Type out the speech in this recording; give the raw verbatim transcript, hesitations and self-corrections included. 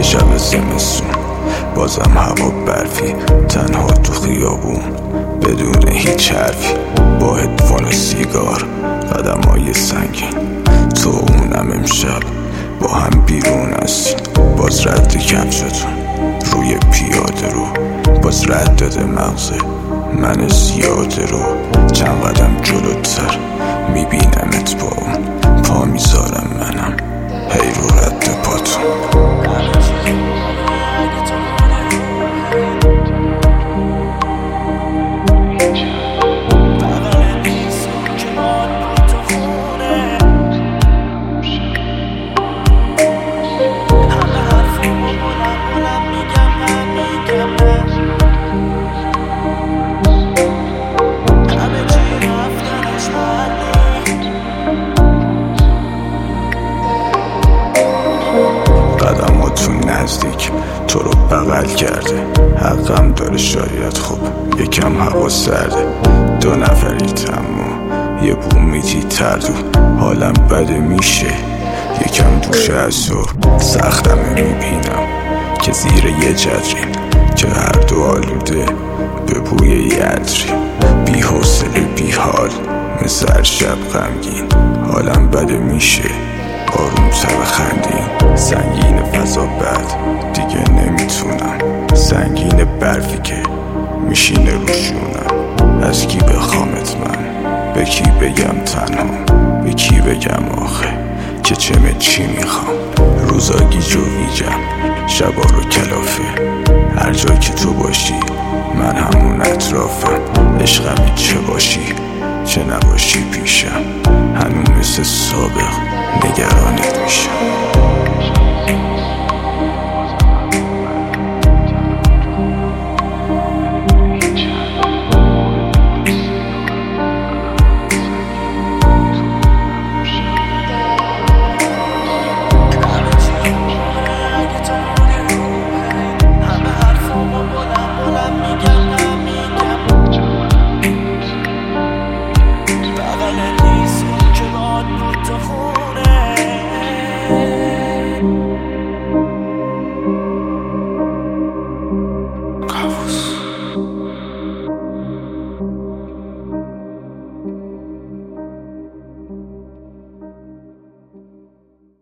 شب زمستون، بازم هوا برفی، تنها تو خیابون بدون هیچ حرفی، با هدفون و سیگار قدمای سنگین. تو اونم امشب با هم بیرون هستین، باز رد کفشتون روی پیاده رو، باز رد داده مغزه من زیاده رو. چند قدم جلوتر میبینمت با اون، پا میذارم منم هی رو رد پاتون. قدماتون نزدیک تو رو بغل کرده، حقم داره شاید، خب یکم هوا سرده. دو نفرید اما یه بو میدی تردو، حالم بده میشه یکم دوشه از تو. سختمه میبینم که زیر یه جدریم، که هر دو آلوده به بوی یه عطریم. بی حوصله بی حال مثل شب غمگین، حالم بده میشه آرومتر خندین. سنگین فضا بد دیگه نمیتونم، سنگین برفی که میشینه روشونم. از کی بخوامت من، به کی بگم تنها، به کی بگم آخه که چمه چی میخوام. روزا گیج و ویجم، شبا رو کلافه، هر جا که تو باشی من همون اطرافم. عشقمی چه باشی چه نباشی پیشم، هنوز مثل سابق نگرانت میشم.